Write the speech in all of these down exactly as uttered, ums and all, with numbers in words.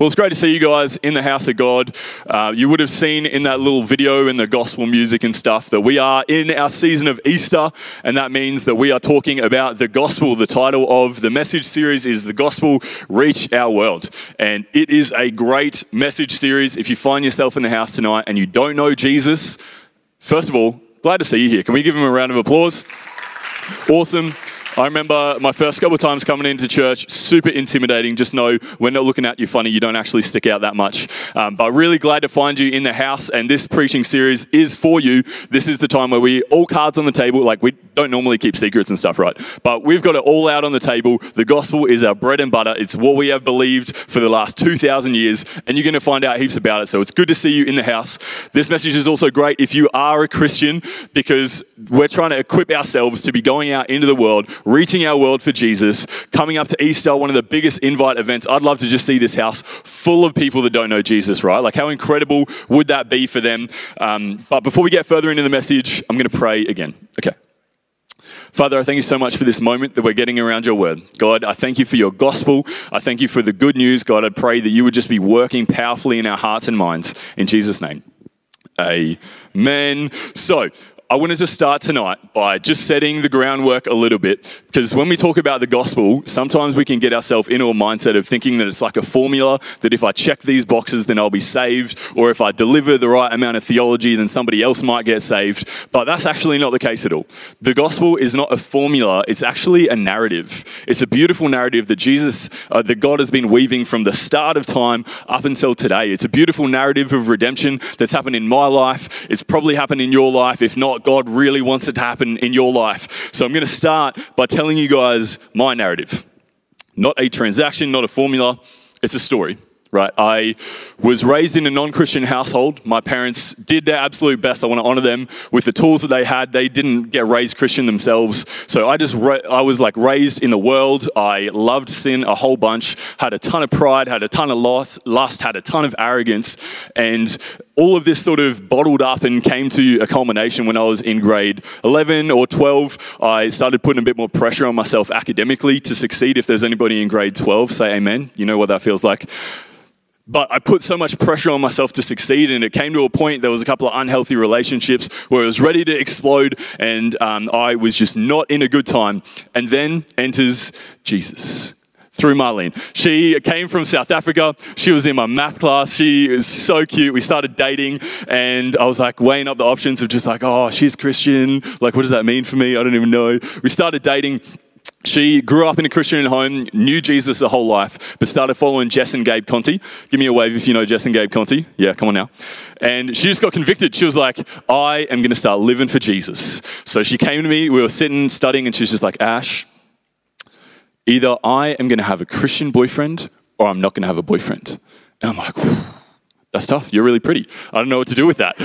Well, it's great to see you guys in the house of God. Uh, you would have seen in that little video and the gospel music and stuff that we are in our season of Easter, and that means that we are talking about the gospel. The title of the message series is The Gospel Reach Our World, and it is a great message series. If you find yourself in the house tonight and you don't know Jesus, first of all, glad to see you here. Can we give him a round of applause? Awesome. I remember my first couple of times coming into church, super intimidating. Just know we're not looking at you funny. You don't actually stick out that much. Um, but really glad to find you in the house, and this preaching series is for you. This is the time where we, all cards on the table, like we don't normally keep secrets and stuff, right? But we've got it all out on the table. The gospel is our bread and butter. It's what we have believed for the last two thousand years, and you're going to find out heaps about it. So it's good to see you in the house. This message is also great if you are a Christian, because we're trying to equip ourselves to be going out into the world, reaching our world for Jesus. Coming up to Easter, one of the biggest invite events. I'd love to just see this house full of people that don't know Jesus, right? Like, how incredible would that be for them? Um, but before we get further into the message, I'm going to pray again. Okay. Father, I thank you so much for this moment that we're getting around your word. God, I thank you for your gospel. I thank you for the good news. God, I pray that you would just be working powerfully in our hearts and minds. In Jesus' name, amen. So, I wanted to start tonight by just setting the groundwork a little bit, because when we talk about the gospel, sometimes we can get ourselves into a mindset of thinking that it's like a formula, that if I check these boxes, then I'll be saved, or if I deliver the right amount of theology, then somebody else might get saved. But that's actually not the case at all. The gospel is not a formula, it's actually a narrative. It's a beautiful narrative that Jesus, uh, that God has been weaving from the start of time up until today. It's a beautiful narrative of redemption that's happened in my life. It's probably happened in your life. If not, God really wants it to happen in your life. So I'm going to start by telling you guys my narrative. Not a transaction, not a formula. It's a story, right? I was raised in a non-Christian household. My parents did their absolute best. I want to honor them with the tools that they had. They didn't get raised Christian themselves. So I just, ra- I was like raised in the world. I loved sin a whole bunch, had a ton of pride, had a ton of lust, lust, had a ton of arrogance, and all of this sort of bottled up and came to a culmination when I was in grade eleven or twelve. I started putting a bit more pressure on myself academically to succeed. If there's anybody in grade twelve, say amen. You know what that feels like. But I put so much pressure on myself to succeed, and it came to a point, there was a couple of unhealthy relationships where it was ready to explode, and um, I was just not in a good time. And then enters Jesus through Marlene. She came from South Africa. She was in my math class. She is so cute. We started dating, and I was like weighing up the options of just like, oh, she's Christian. Like, what does that mean for me? I don't even know. We started dating. She grew up in a Christian home, knew Jesus her whole life, but started following Jess and Gabe Conti. Give me a wave if you know Jess and Gabe Conti. Yeah, come on now. And she just got convicted. She was like, I am going to start living for Jesus. So she came to me. We were sitting, studying, and she's just like, Ash, either I am going to have a Christian boyfriend or I'm not going to have a boyfriend. And I'm like, that's tough. You're really pretty. I don't know what to do with that.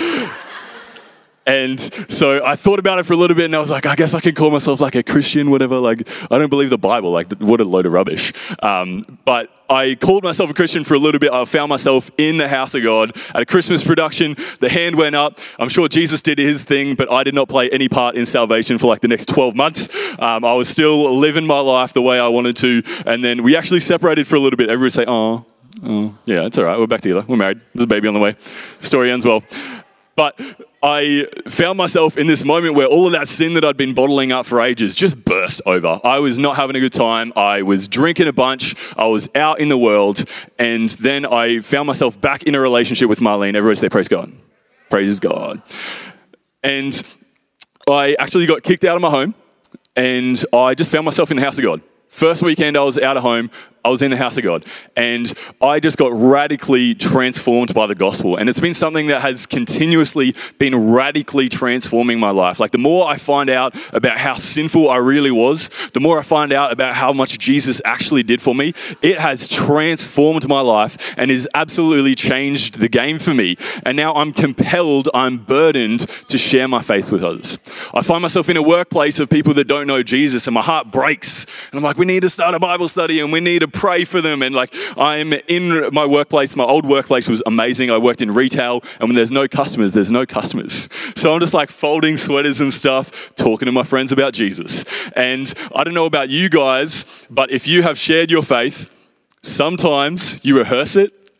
And so I thought about it for a little bit, and I was like, I guess I can call myself like a Christian, whatever. Like, I don't believe the Bible. Like, what a load of rubbish. Um, but I called myself a Christian for a little bit. I found myself in the house of God at a Christmas production. The hand went up. I'm sure Jesus did his thing, but I did not play any part in salvation for like the next twelve months. Um, I was still living my life the way I wanted to. And then we actually separated for a little bit. Everybody say, oh, oh, yeah, it's all right. We're back together. We're married. There's a baby on the way. Story ends well. But I found myself in this moment where all of that sin that I'd been bottling up for ages just burst over. I was not having a good time. I was drinking a bunch. I was out in the world. And then I found myself back in a relationship with Marlene. Everybody say, praise God. Praise God. And I actually got kicked out of my home. And I just found myself in the house of God. First weekend I was out of home, I was in the house of God, and I just got radically transformed by the gospel. And it's been something that has continuously been radically transforming my life. Like, the more I find out about how sinful I really was, the more I find out about how much Jesus actually did for me, it has transformed my life and has absolutely changed the game for me. And now I'm compelled, I'm burdened to share my faith with others. I find myself in a workplace of people that don't know Jesus, and my heart breaks. And I'm like, we need to start a Bible study, and we need to pray for them. And like, I'm in my workplace. My old workplace was amazing. I worked in retail, and when there's no customers, there's no customers. So I'm just like folding sweaters and stuff, talking to my friends about Jesus. And I don't know about you guys, but if you have shared your faith, sometimes you rehearse it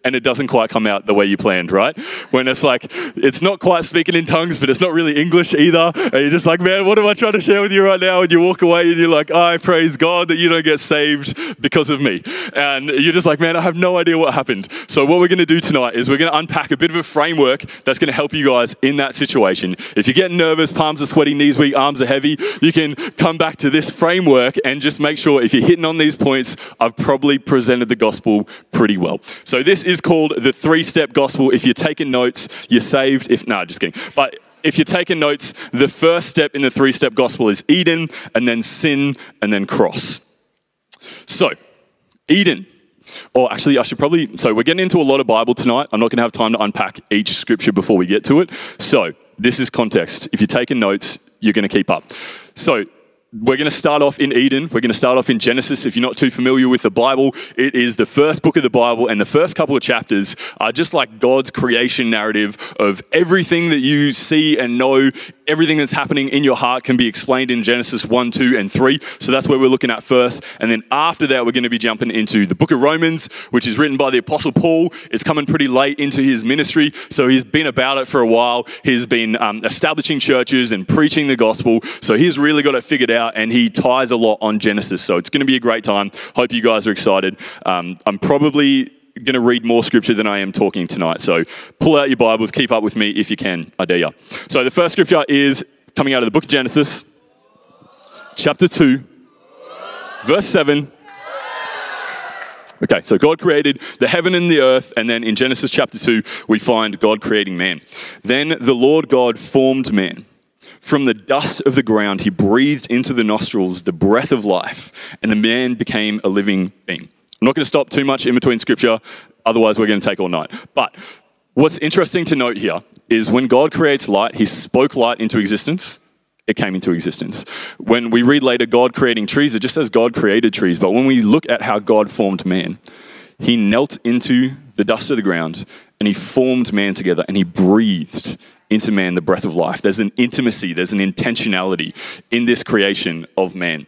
and it doesn't quite come out the way you planned, right? When it's like, it's not quite speaking in tongues, but it's not really English either. And you're just like, man, what am I trying to share with you right now? And you walk away and you're like, I praise God that you don't get saved because of me. And you're just like, man, I have no idea what happened. So what we're going to do tonight is we're going to unpack a bit of a framework that's going to help you guys in that situation. If you're getting nervous, palms are sweaty, knees weak, arms are heavy, you can come back to this framework and just make sure if you're hitting on these points, I've probably presented the gospel pretty well. So this is called the three-step gospel. If you're taking notes, you're saved. If no, just kidding. But if you're taking notes, the first step in the three-step gospel is Eden, and then sin, and then cross. So, Eden. Or actually, I should probably, so we're getting into a lot of Bible tonight. I'm not going to have time to unpack each scripture before we get to it. So, this is context. If you're taking notes, you're going to keep up. So, we're going to start off in Eden. We're going to start off in Genesis. If you're not too familiar with the Bible, it is the first book of the Bible, and the first couple of chapters are just like God's creation narrative of everything that you see and know. Everything that's happening in your heart can be explained in Genesis one, two, and three. So that's where we're looking at first. And then after that, we're going to be jumping into the book of Romans, which is written by the Apostle Paul. It's coming pretty late into his ministry. So he's been about it for a while. He's been um, establishing churches and preaching the gospel. So he's really got it figured out, and he ties a lot on Genesis. So it's going to be a great time. Hope you guys are excited. Um, I'm probably going to read more scripture than I am talking tonight. So pull out your Bibles, keep up with me if you can, I dare you. So the first scripture is coming out of the book of Genesis, chapter two, verse seven. Okay, so God created the heaven and the earth, and then in Genesis chapter two, we find God creating man. Then the Lord God formed man. From the dust of the ground, he breathed into the nostrils the breath of life, and the man became a living being. I'm not going to stop too much in between scripture, otherwise we're going to take all night. But what's interesting to note here is when God creates light, he spoke light into existence. It came into existence. When we read later God creating trees, it just says God created trees. But when we look at how God formed man, he knelt into the dust of the ground and he formed man together and he breathed into man the breath of life. There's an intimacy, there's an intentionality in this creation of man.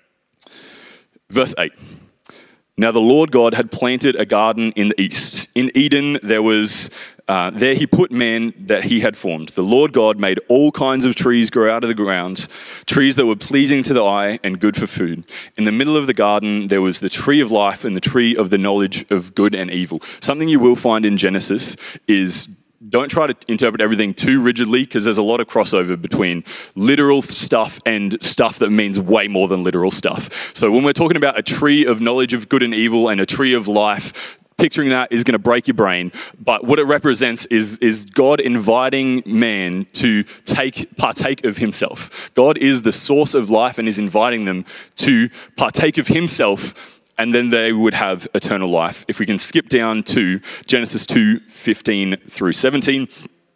Verse eight. Now the Lord God had planted a garden in the east. In Eden, there was uh, there he put man that he had formed. The Lord God made all kinds of trees grow out of the ground, trees that were pleasing to the eye and good for food. In the middle of the garden, there was the tree of life and the tree of the knowledge of good and evil. Something you will find in Genesis is don't try to interpret everything too rigidly, because there's a lot of crossover between literal stuff and stuff that means way more than literal stuff. So when we're talking about a tree of knowledge of good and evil and a tree of life, picturing that is going to break your brain. But what it represents is, is God inviting man to take partake of himself. God is the source of life and is inviting them to partake of himself, and then they would have eternal life. If we can skip down to Genesis two, fifteen through seventeen.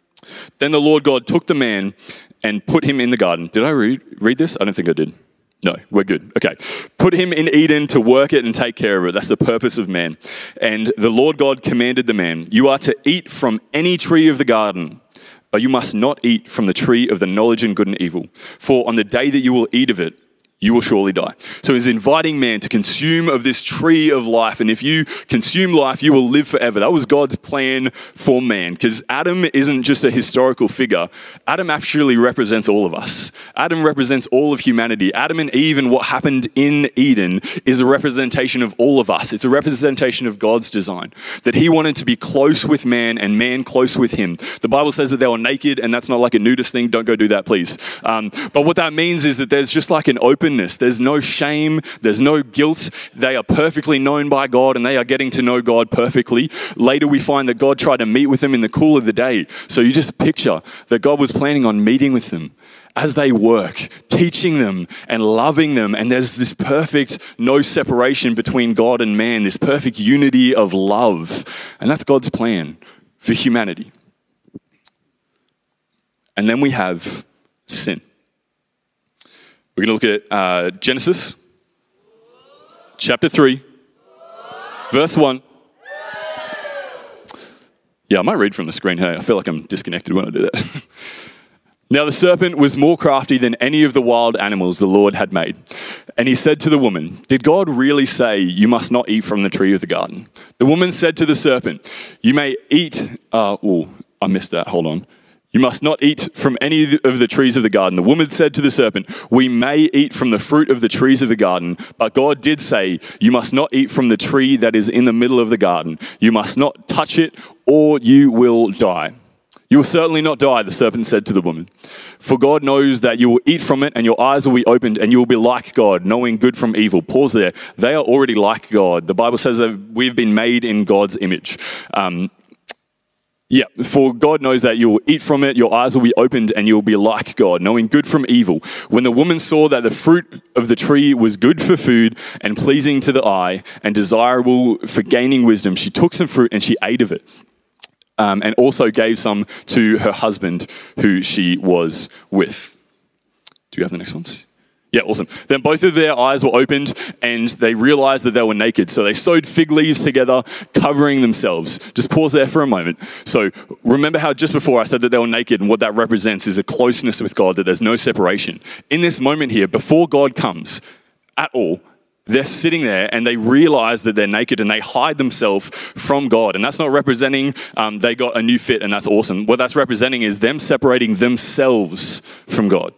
Then the Lord God took the man and put him in the garden. Did I read, read this? I don't think I did. No, we're good. Okay. Put him in Eden to work it and take care of it. That's the purpose of man. And the Lord God commanded the man, you are to eat from any tree of the garden, but you must not eat from the tree of the knowledge and good and evil. For on the day that you will eat of it, you will surely die. So he's inviting man to consume of this tree of life. And if you consume life, you will live forever. That was God's plan for man, because Adam isn't just a historical figure. Adam actually represents all of us. Adam represents all of humanity. Adam and Eve and what happened in Eden is a representation of all of us. It's a representation of God's design, that he wanted to be close with man and man close with him. The Bible says that they were naked, and that's not like a nudist thing. Don't go do that, please. Um, but what that means is that there's just like an open There's no shame. There's no guilt. They are perfectly known by God, and they are getting to know God perfectly. Later, we find that God tried to meet with them in the cool of the day. So you just picture that God was planning on meeting with them as they work, teaching them and loving them. And there's this perfect no separation between God and man, this perfect unity of love. And that's God's plan for humanity. And then we have sin. We're going to look at uh, Genesis, chapter three, verse one. Yeah, I might read from the screen. Hey, I feel like I'm disconnected when I do that. Now the serpent was more crafty than any of the wild animals the Lord had made. And he said to the woman, "Did God really say you must not eat from the tree of the garden?" The woman said to the serpent, "You may eat," uh, oh, I missed that, hold on. "You must not eat from any of the trees of the garden." The woman said to the serpent, "We may eat from the fruit of the trees of the garden, but God did say, you must not eat from the tree that is in the middle of the garden. You must not touch it, or you will die." "You will certainly not die," the serpent said to the woman. "For God knows that you will eat from it and your eyes will be opened and you will be like God, knowing good from evil." Pause there. They are already like God. The Bible says that we've been made in God's image. Um, yeah, for God knows that you will eat from it, your eyes will be opened and you will be like God, knowing good from evil. When the woman saw that the fruit of the tree was good for food and pleasing to the eye and desirable for gaining wisdom, she took some fruit and she ate of it. Um, and also gave some to her husband who she was with. Do you have the next ones? Yeah, awesome. Then both of their eyes were opened and they realized that they were naked. So they sewed fig leaves together, covering themselves. Just pause there for a moment. So remember how just before I said that they were naked, and what that represents is a closeness with God, that there's no separation. In this moment here, before God comes at all, they're sitting there and they realize that they're naked and they hide themselves from God. And that's not representing um, they got a new fit and that's awesome. What that's representing is them separating themselves from God.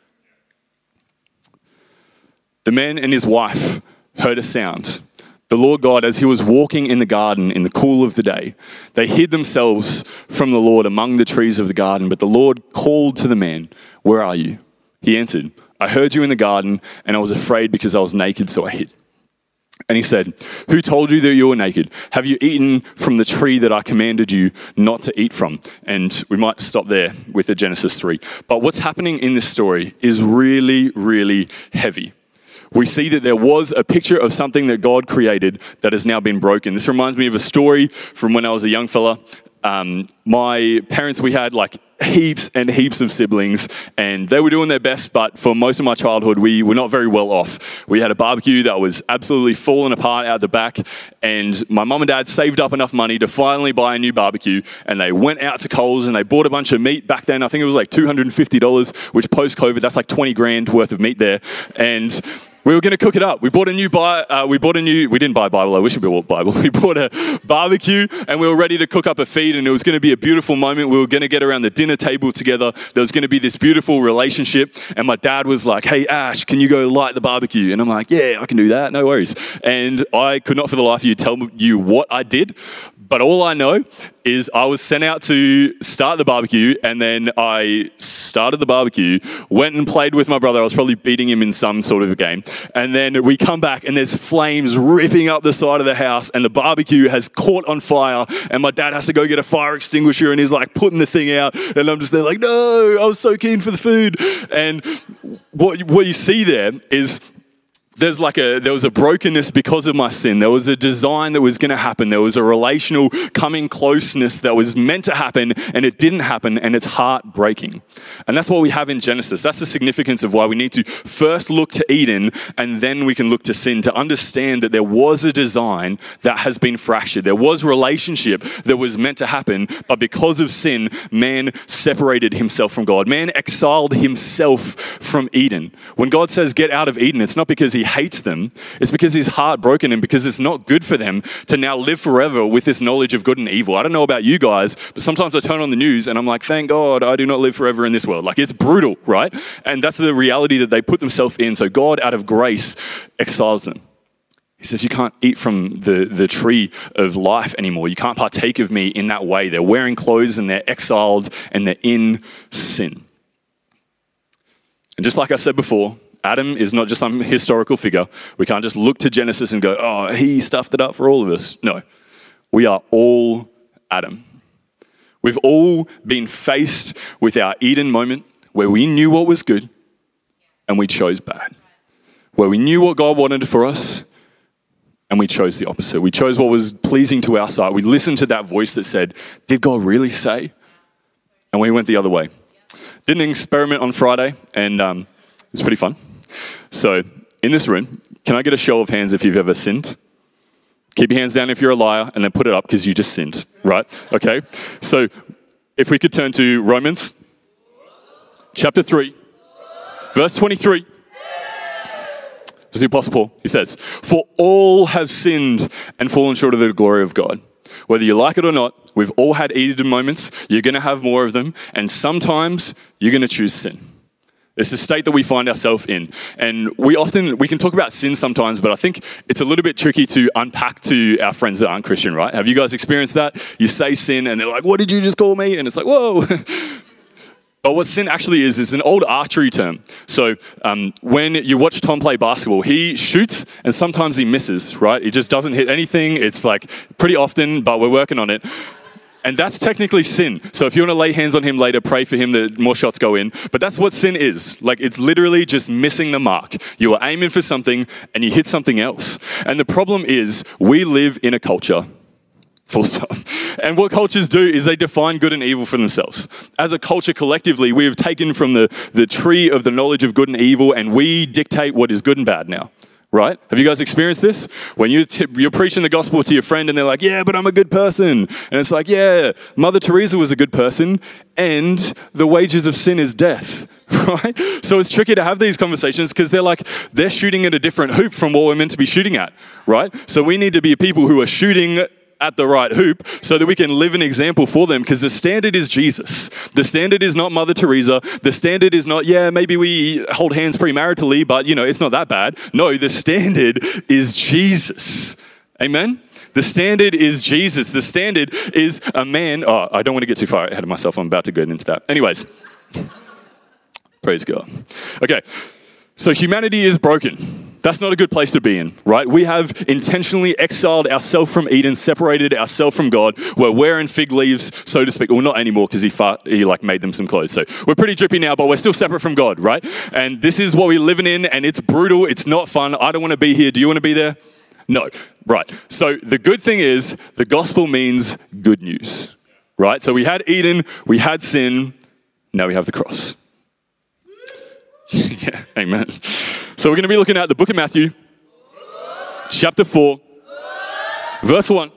The man and his wife heard a sound. The Lord God, as he was walking in the garden in the cool of the day, they hid themselves from the Lord among the trees of the garden. But the Lord called to the man, "Where are you?" He answered, "I heard you in the garden, and I was afraid because I was naked, so I hid." And he said, "Who told you that you were naked? Have you eaten from the tree that I commanded you not to eat from?" And we might stop there with the Genesis three. But what's happening in this story is really, really heavy. We see that there was a picture of something that God created that has now been broken. This reminds me of a story from when I was a young fella. Um, my parents, we had like heaps and heaps of siblings, and they were doing their best, but for most of my childhood, we were not very well off. We had a barbecue that was absolutely falling apart out the back, and my mum and dad saved up enough money to finally buy a new barbecue, and they went out to Coles and they bought a bunch of meat. Back then, I think it was like two hundred fifty dollars, which post-COVID, that's like twenty grand worth of meat there, and we were going to cook it up. We bought a new buy. Uh, we bought a new. We didn't buy a Bible. I wish we bought a Bible. We bought a barbecue, and we were ready to cook up a feed. And it was going to be a beautiful moment. We were going to get around the dinner table together. There was going to be this beautiful relationship. And my dad was like, "Hey Ash, can you go light the barbecue?" And I'm like, "Yeah, I can do that. No worries." And I could not for the life of you tell you what I did. But all I know is I was sent out to start the barbecue, and then I started the barbecue, went and played with my brother. I was probably beating him in some sort of a game. And then we come back and there's flames ripping up the side of the house and the barbecue has caught on fire, and my dad has to go get a fire extinguisher and he's like putting the thing out, and I'm just there like, no, I was so keen for the food. And what, what you see there is There's like a, there was a brokenness because of my sin. There was a design that was going to happen. There was a relational coming closeness that was meant to happen, and it didn't happen, and it's heartbreaking. And that's what we have in Genesis. That's the significance of why we need to first look to Eden, and then we can look to sin, to understand that there was a design that has been fractured. There was relationship that was meant to happen, but because of sin, man separated himself from God. Man exiled himself from Eden. When God says get out of Eden, it's not because he hates them. It's because he's heartbroken and because it's not good for them to now live forever with this knowledge of good and evil. I don't know about you guys, but sometimes I turn on the news and I'm like, thank God I do not live forever in this world. Like, it's brutal, right? And that's the reality that they put themselves in. So God, out of grace, exiles them. He says, you can't eat from the, the tree of life anymore. You can't partake of me in that way. They're wearing clothes and they're exiled and they're in sin. And just like I said before, Adam is not just some historical figure. We can't just look to Genesis and go, oh, he stuffed it up for all of us. No, we are all Adam. We've all been faced with our Eden moment where we knew what was good and we chose bad. Where we knew what God wanted for us and we chose the opposite. We chose what was pleasing to our sight. We listened to that voice that said, did God really say? And we went the other way. Did an experiment on Friday, and um, it was pretty fun. So in this room, can I get a show of hands if you've ever sinned? Keep your hands down if you're a liar, and then put it up because you just sinned, right? Okay. So if we could turn to Romans chapter three, verse twenty-three. This is the Apostle Paul. He says, "For all have sinned and fallen short of the glory of God." Whether you like it or not, we've all had Eden moments. You're going to have more of them. And sometimes you're going to choose sin. It's a state that we find ourselves in. And we often, we can talk about sin sometimes, but I think it's a little bit tricky to unpack to our friends that aren't Christian, right? Have you guys experienced that? You say sin and they're like, "What did you just call me?" And it's like, whoa. But what sin actually is, is an old archery term. So um, when you watch Tom play basketball, he shoots and sometimes he misses, right? He just doesn't hit anything. It's like pretty often, but we're working on it. And that's technically sin. So if you want to lay hands on him later, pray for him that more shots go in. But that's what sin is. Like, it's literally just missing the mark. You are aiming for something and you hit something else. And the problem is we live in a culture, full stop. And what cultures do is they define good and evil for themselves. As a culture collectively, we have taken from the, the tree of the knowledge of good and evil and we dictate what is good and bad now. Right? Have you guys experienced this? When you t- you're preaching the gospel to your friend and they're like, "Yeah, but I'm a good person." And it's like, "Yeah, Mother Teresa was a good person and the wages of sin is death." Right? So it's tricky to have these conversations because they're like, they're shooting at a different hoop from what we're meant to be shooting at. Right? So we need to be people who are shooting at the right hoop so that we can live an example for them, because the standard is Jesus. The standard is not Mother Teresa. The standard is not, yeah, maybe we hold hands premaritally, but you know, it's not that bad. No, the standard is Jesus. Amen? The standard is Jesus. The standard is a man. Oh, I don't want to get too far ahead of myself. I'm about to get into that. Anyways, praise God. Okay, so humanity is broken. That's not a good place to be in, right? We have intentionally exiled ourselves from Eden, separated ourselves from God. We're wearing fig leaves, so to speak. Well, not anymore, because he, far, he like made them some clothes. So we're pretty drippy now, but we're still separate from God, right? And this is what we're living in, and it's brutal. It's not fun. I don't want to be here. Do you want to be there? No. Right. So the good thing is the gospel means good news, right? So we had Eden, we had sin, now we have the cross. Yeah, amen. So we're going to be looking at the book of Matthew, chapter four, verse one.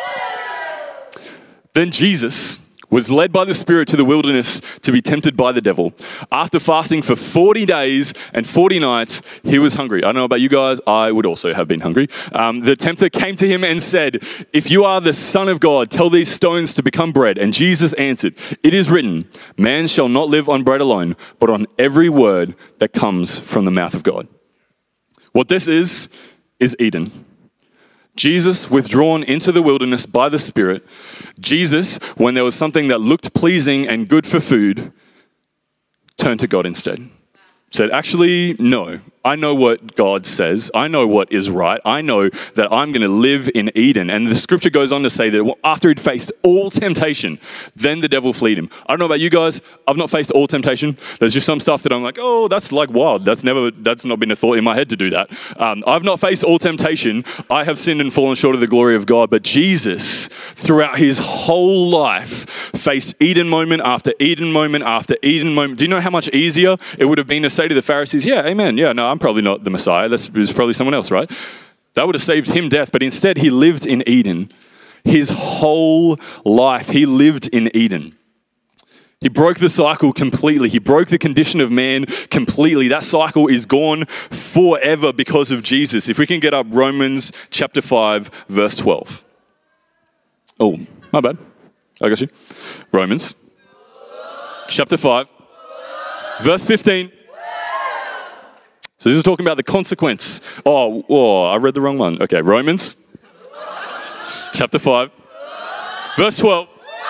Then Jesus was led by the Spirit to the wilderness to be tempted by the devil. After fasting for forty days and forty nights, he was hungry. I don't know about you guys, I would also have been hungry. Um, the tempter came to him and said, "If you are the Son of God, tell these stones to become bread." And Jesus answered, "It is written, man shall not live on bread alone, but on every word that comes from the mouth of God." What this is, is Eden. Jesus withdrawn into the wilderness by the Spirit. Jesus, when there was something that looked pleasing and good for food, turned to God instead. Said, actually, no. I know what God says. I know what is right. I know that I'm going to live in Eden. And the scripture goes on to say that after he'd faced all temptation, then the devil fled him. I don't know about you guys. I've not faced all temptation. There's just some stuff that I'm like, oh, that's like wild. That's never, that's not been a thought in my head to do that. Um, I've not faced all temptation. I have sinned and fallen short of the glory of God. But Jesus, throughout his whole life, faced Eden moment after Eden moment after Eden moment. Do you know how much easier it would have been to say to the Pharisees, yeah, amen. Yeah, no, I'm probably not the Messiah. That's was probably someone else, right? That would have saved him death. But instead, he lived in Eden. His whole life, he lived in Eden. He broke the cycle completely. He broke the condition of man completely. That cycle is gone forever because of Jesus. If we can get up Romans chapter five, verse twelve. Oh, my bad. I got you. Romans chapter five, verse fifteen. So this is talking about the consequence. Oh, oh, I read the wrong one. Okay, Romans chapter five, verse twelve.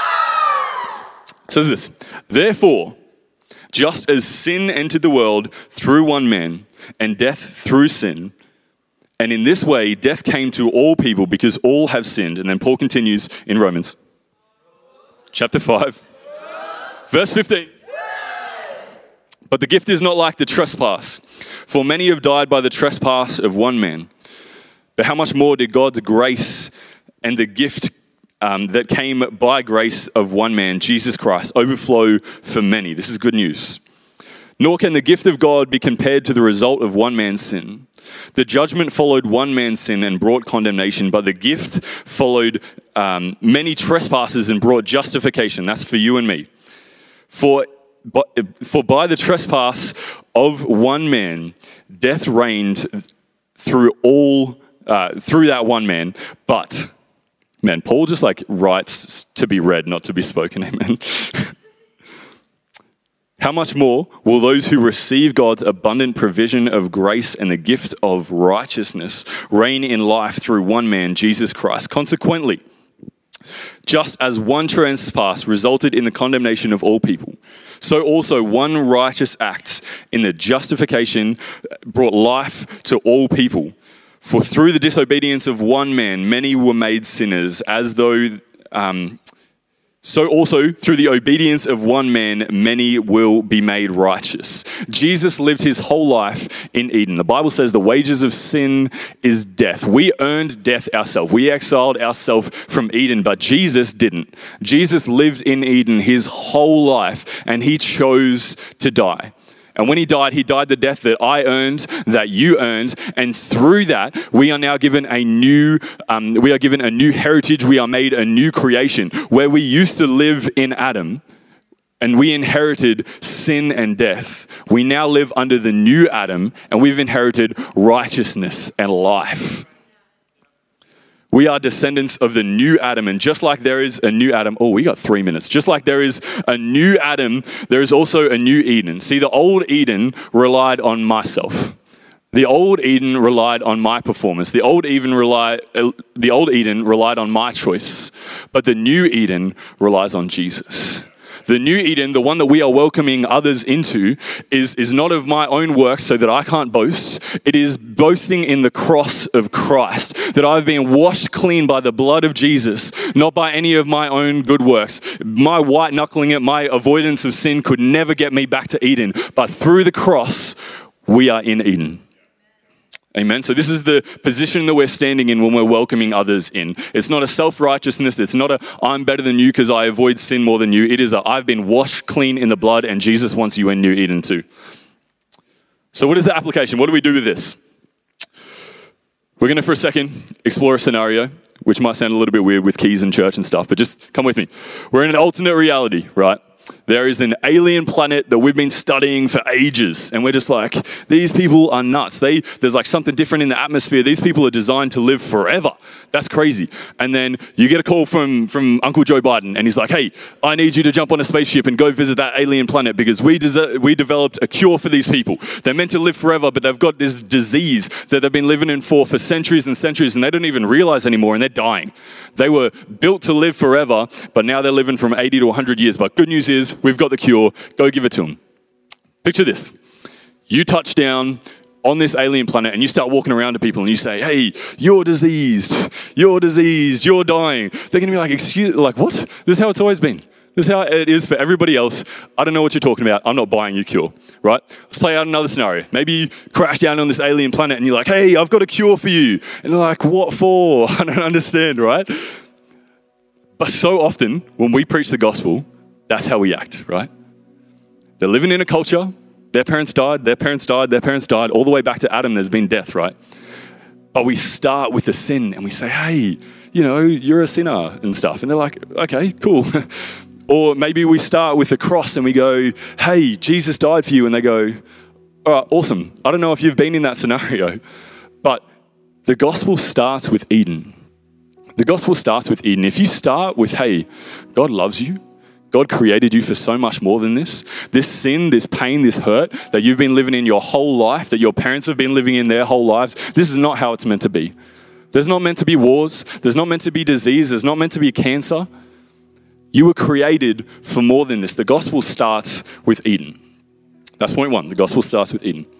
It says this, therefore, just as sin entered the world through one man, and death through sin, and in this way death came to all people because all have sinned. And then Paul continues in Romans chapter five, verse fifteen. But the gift is not like the trespass, for many have died by the trespass of one man. But how much more did God's grace and the gift um, that came by grace of one man, Jesus Christ, overflow for many? This is good news. Nor can the gift of God be compared to the result of one man's sin. The judgment followed one man's sin and brought condemnation, but the gift followed um, many trespasses and brought justification. That's for you and me. For but, for by the trespass of one man, death reigned through all, uh, through that one man. But, man, Paul just like writes to be read, not to be spoken, amen. How much more will those who receive God's abundant provision of grace and the gift of righteousness reign in life through one man, Jesus Christ? Consequently, just as one trespass resulted in the condemnation of all people, so also one righteous act in the justification brought life to all people. For through the disobedience of one man, many were made sinners, as though... Um, So also, through the obedience of one man, many will be made righteous. Jesus lived his whole life in Eden. The Bible says the wages of sin is death. We earned death ourselves. We exiled ourselves from Eden, but Jesus didn't. Jesus lived in Eden his whole life, and he chose to die. And when he died, he died the death that I earned, that you earned. And through that, we are now given a new, um, we are given a new heritage. We are made a new creation. Where we used to live in Adam and we inherited sin and death, we now live under the new Adam and we've inherited righteousness and life. We are descendants of the new Adam, and just like there is a new Adam, oh, we got three minutes. Just like there is a new Adam, there is also a new Eden. See, the old Eden relied on myself. The old Eden relied on my performance. The old Eden relied, uh, the old Eden relied on my choice, but the new Eden relies on Jesus. The new Eden, the one that we are welcoming others into, is, is not of my own works so that I can't boast. It is boasting in the cross of Christ, that I've been washed clean by the blood of Jesus, not by any of my own good works. My white knuckling it, my avoidance of sin could never get me back to Eden. But through the cross, we are in Eden. Amen. So this is the position that we're standing in when we're welcoming others in. It's not a self-righteousness. It's not a I'm better than you because I avoid sin more than you. It is a I've been washed clean in the blood and Jesus wants you in New Eden too. So what is the application? What do we do with this? We're going to, for a second, explore a scenario, which might sound a little bit weird with keys and church and stuff, but just come with me. We're in an alternate reality, right? There is an alien planet that we've been studying for ages, and we're just like, these people are nuts. They, there's like something different in the atmosphere. These people are designed to live forever. That's crazy. And then you get a call from, from Uncle Joe Biden, and he's like, hey, I need you to jump on a spaceship and go visit that alien planet because we, des- we developed a cure for these people. They're meant to live forever, but they've got this disease that they've been living in for, for centuries and centuries, and they don't even realize anymore, and they're dying. They were built to live forever, but now they're living from eighty to one hundred years. But good news is, we've got the cure. Go give it to them. Picture this. You touch down on this alien planet and you start walking around to people and you say, hey, you're diseased. You're diseased. You're dying. They're going to be like, excuse, like what? This is how it's always been. This is how it is for everybody else. I don't know what you're talking about. I'm not buying your cure, right? Let's play out another scenario. Maybe you crash down on this alien planet and you're like, hey, I've got a cure for you. And they're like, what for? I don't understand, right? But so often when we preach the gospel, that's how we act, right? They're living in a culture. Their parents died, their parents died, their parents died. All the way back to Adam, there's been death, right? But we start with the sin and we say, hey, you know, you're a sinner and stuff. And they're like, okay, cool. Or maybe we start with the cross and we go, hey, Jesus died for you. And they go, all right, awesome. I don't know if you've been in that scenario, but the gospel starts with Eden. The gospel starts with Eden. If you start with, hey, God loves you. God created you for so much more than this. This sin, this pain, this hurt that you've been living in your whole life, that your parents have been living in their whole lives, this is not how it's meant to be. There's not meant to be wars. There's not meant to be disease. There's not meant to be cancer. You were created for more than this. The gospel starts with Eden. That's point one. The gospel starts with Eden.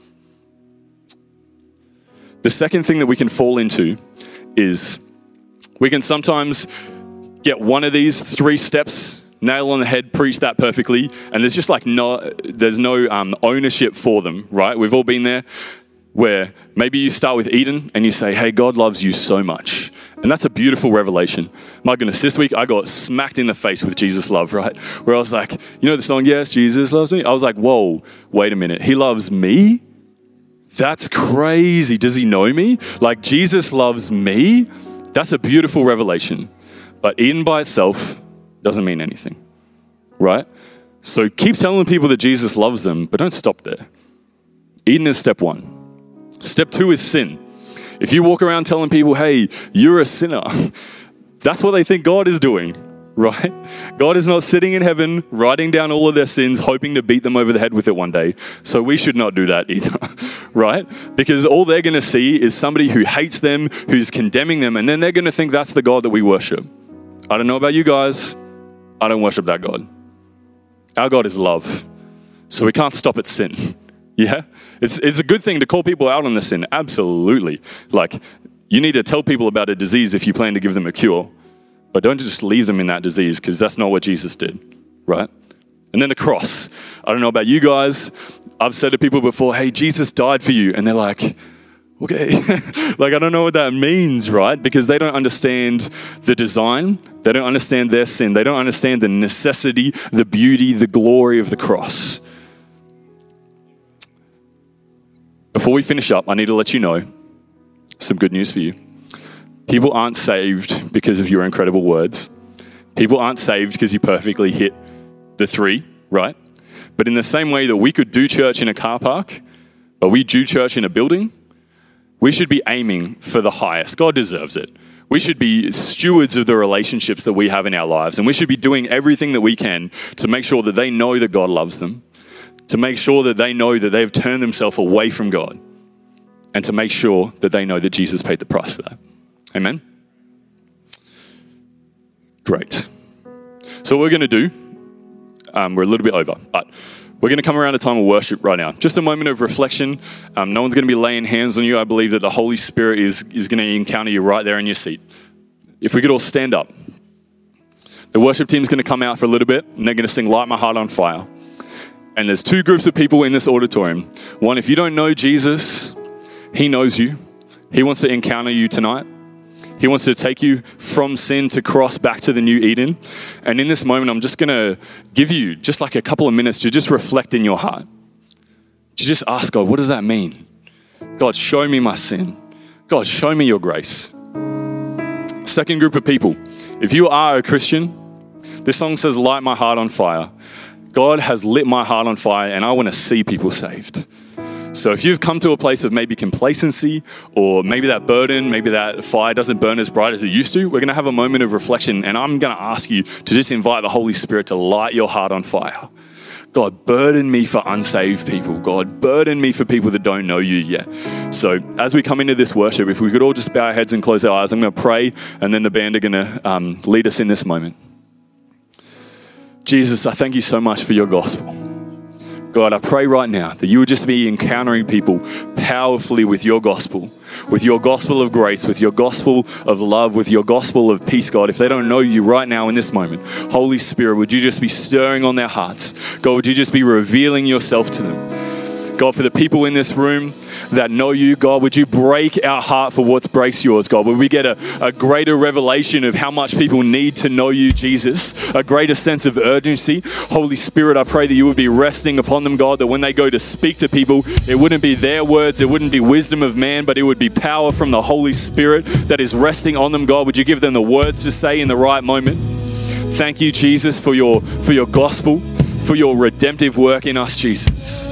The second thing that we can fall into is we can sometimes get one of these three steps, nail on the head, preach that perfectly, and there's just like no, there's no um, ownership for them, right? We've all been there where maybe you start with Eden and you say, hey, God loves you so much. And that's a beautiful revelation. My goodness, this week I got smacked in the face with Jesus' love, right? Where I was like, you know the song, yes, Jesus loves me? I was like, whoa, wait a minute. He loves me? That's crazy. Does he know me? Like Jesus loves me? That's a beautiful revelation. But Eden by itself doesn't mean anything, right? So keep telling people that Jesus loves them, but don't stop there. Eden is step one. Step two is sin. If you walk around telling people, hey, you're a sinner, that's what they think God is doing, right? God is not sitting in heaven, writing down all of their sins, hoping to beat them over the head with it one day. So we should not do that either, right? Because all they're going to see is somebody who hates them, who's condemning them, and then they're going to think that's the God that we worship. I don't know about you guys. I don't worship that God. Our God is love. So we can't stop at sin. Yeah? It's it's a good thing to call people out on the sin. Absolutely. Like, you need to tell people about a disease if you plan to give them a cure. But don't just leave them in that disease, because that's not what Jesus did, right? And then the cross. I don't know about you guys. I've said to people before, hey, Jesus died for you. And they're like, okay. Like, I don't know what that means, right? Because they don't understand the design. They don't understand their sin. They don't understand the necessity, the beauty, the glory of the cross. Before we finish up, I need to let you know some good news for you. People aren't saved because of your incredible words. People aren't saved because you perfectly hit the three, right? But in the same way that we could do church in a car park, but we do church in a building, we should be aiming for the highest. God deserves it. We should be stewards of the relationships that we have in our lives, and we should be doing everything that we can to make sure that they know that God loves them, to make sure that they know that they've turned themselves away from God, and to make sure that they know that Jesus paid the price for that. Amen? Great. So what we're going to do, um, we're a little bit over, but we're going to come around a time of worship right now. Just a moment of reflection. Um, no one's going to be laying hands on you. I believe that the Holy Spirit is, is going to encounter you right there in your seat. If we could all stand up. The worship team's going to come out for a little bit, and they're going to sing Light My Heart on Fire. And there's two groups of people in this auditorium. One, if you don't know Jesus, he knows you. He wants to encounter you tonight. He wants to take you from sin to cross back to the new Eden. And in this moment, I'm just going to give you just like a couple of minutes to just reflect in your heart. To just ask God, what does that mean? God, show me my sin. God, show me your grace. Second group of people. If you are a Christian, this song says, light my heart on fire. God has lit my heart on fire, and I want to see people saved. So if you've come to a place of maybe complacency, or maybe that burden, maybe that fire doesn't burn as bright as it used to, we're going to have a moment of reflection, and I'm going to ask you to just invite the Holy Spirit to light your heart on fire. God, burden me for unsaved people. God, burden me for people that don't know you yet. So as we come into this worship, if we could all just bow our heads and close our eyes, I'm going to pray, and then the band are going to um, lead us in this moment. Jesus, I thank you so much for your gospel. God, I pray right now that you would just be encountering people powerfully with your gospel, with your gospel of grace, with your gospel of love, with your gospel of peace, God. If they don't know you right now in this moment, Holy Spirit, would you just be stirring on their hearts? God, would you just be revealing yourself to them? God, for the people in this room that know you, God, would you break our heart for what breaks yours, God? Would we get a, a greater revelation of how much people need to know you, Jesus? A greater sense of urgency. Holy Spirit, I pray that you would be resting upon them, God, that when they go to speak to people, it wouldn't be their words, it wouldn't be wisdom of man, but it would be power from the Holy Spirit that is resting on them, God. Would you give them the words to say in the right moment? Thank you, Jesus, for your, for your gospel, for your redemptive work in us, Jesus.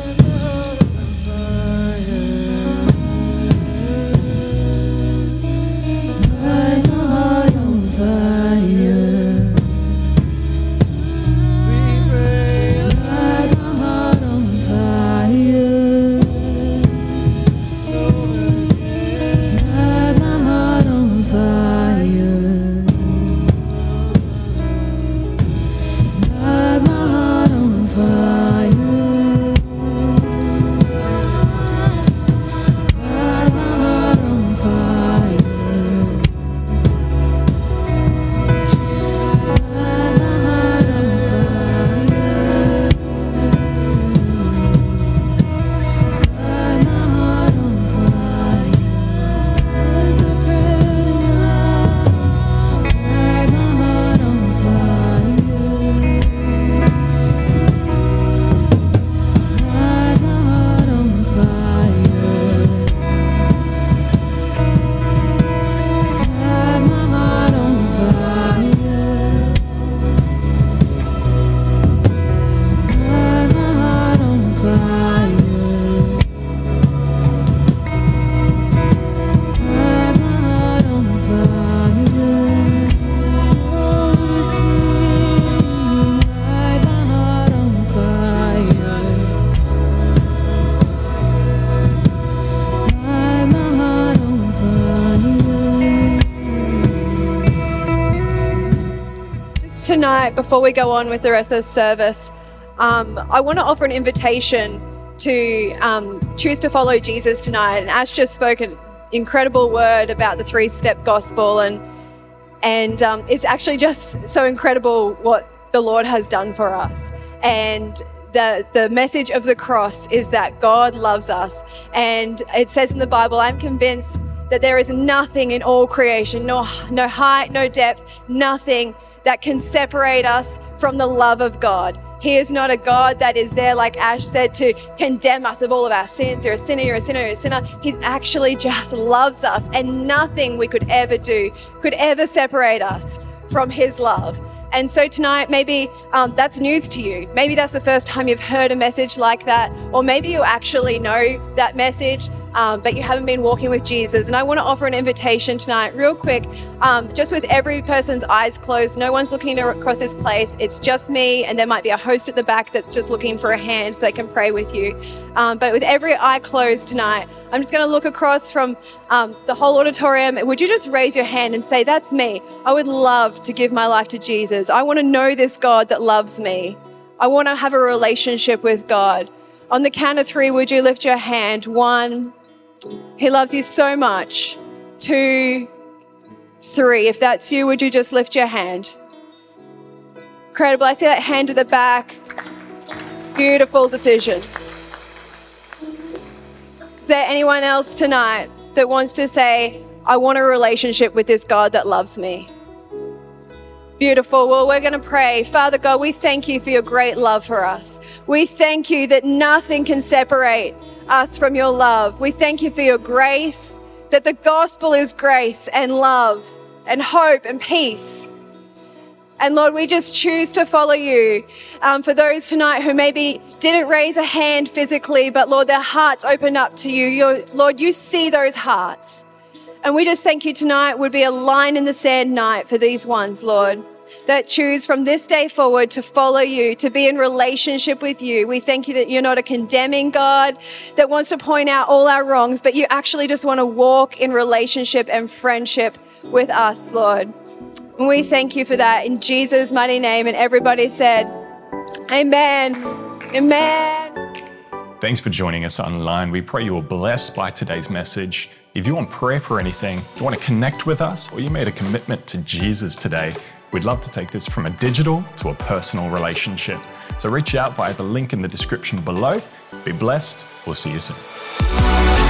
Fire. tonight, before we go on with the rest of the service, um, I want to offer an invitation to um, choose to follow Jesus tonight. And Ash just spoke an incredible word about the three-step gospel, and and um, it's actually just so incredible what the Lord has done for us. And the the message of the cross is that God loves us. And it says in the Bible, I'm convinced that there is nothing in all creation, no, no height, no depth, nothing that can separate us from the love of God. He is not a God that is there, like Ash said, to condemn us of all of our sins. You're a sinner, you're a sinner, you're a sinner. He actually just loves us, and nothing we could ever do could ever separate us from his love. And so tonight, maybe um, that's news to you. Maybe that's the first time you've heard a message like that, or maybe you actually know that message, um, but you haven't been walking with Jesus. And I want to offer an invitation tonight, real quick, um, just with every person's eyes closed. No one's looking across this place. It's just me, and there might be a host at the back that's just looking for a hand so they can pray with you. Um, but with every eye closed tonight, I'm just going to look across from um, the whole auditorium. Would you just raise your hand and say, that's me. I would love to give my life to Jesus. I want to know this God that loves me. I want to have a relationship with God. On the count of three, would you lift your hand? One, he loves you so much. Two, three. If that's you, would you just lift your hand? Incredible. I see that hand at the back. Beautiful decision. Is there anyone else tonight that wants to say, I want a relationship with this God that loves me? Beautiful. Well, we're going to pray. Father God, we thank you for your great love for us. We thank you that nothing can separate us from your love. We thank you for your grace, that the gospel is grace and love and hope and peace. And Lord, we just choose to follow you. Um, for those tonight who maybe didn't raise a hand physically, but Lord, their hearts opened up to you. You're, Lord, you see those hearts. And we just thank you tonight would be a line in the sand night for these ones, Lord, that choose from this day forward to follow you, to be in relationship with you. We thank you that you're not a condemning God that wants to point out all our wrongs, but you actually just want to walk in relationship and friendship with us, Lord. And we thank you for that in Jesus' mighty name. And everybody said, amen. Amen. Thanks for joining us online. We pray you were blessed by today's message. If you want prayer for anything, you want to connect with us, or you made a commitment to Jesus today, we'd love to take this from a digital to a personal relationship. So reach out via the link in the description below. Be blessed. We'll see you soon.